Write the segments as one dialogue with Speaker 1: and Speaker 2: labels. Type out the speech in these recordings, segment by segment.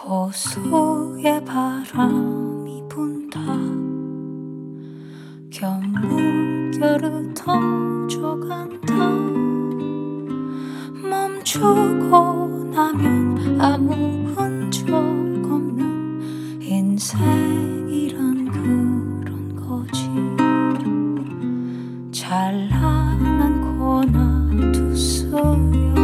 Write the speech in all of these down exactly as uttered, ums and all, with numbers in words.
Speaker 1: 호수에 바람이 분다. 겨물결을 터져간다. 멈추고 나면 아무 흔적 없는 인생이란 그런 거지. 찬란한 코나 두수여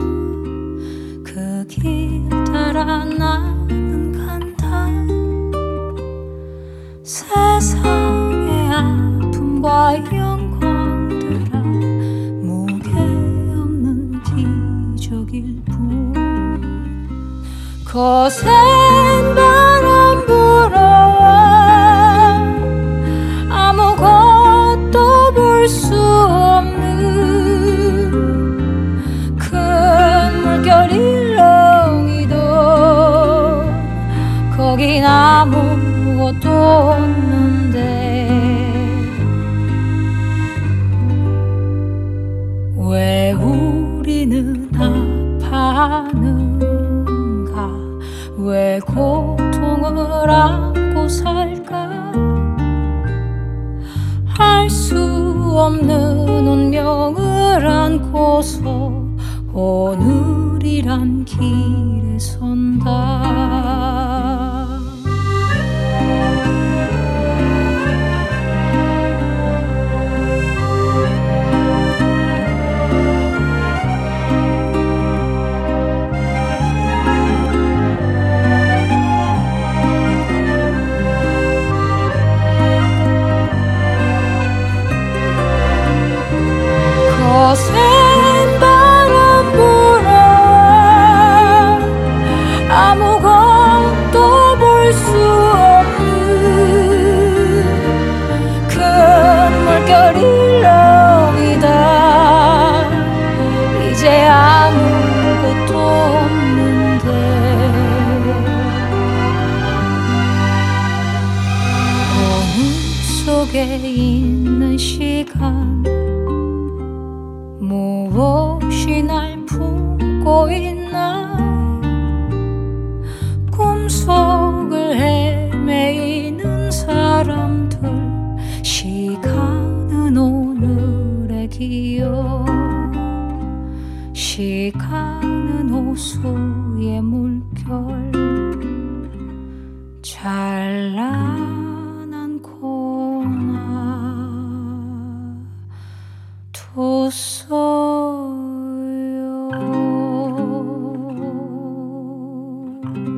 Speaker 1: 그 길 따라 나는 간다. 세상의 아픔과 영광들아 무게 없는 기적일 뿐. 거센 바람 불어와 아무것도 볼 수 없는 큰 물결 일렁이도 거긴 아무것도 없는데 왜 우리는 아파하는가? 왜 고통을 안고 살까? 알 수 없는 운명을 안고서 오늘이란 길에 선다. 거센 바람 불어와 아무것도 볼 수 없는 큰 물결 일렁이다. 이제 아무것도 없는데 어둠 속에 있는 시간 무엇이 날 품고 있나? 꿈속을 헤매이는 사람들. 시간은 오늘의 기억. 시간은 호수의 물결. 찬란한 코나 두서요.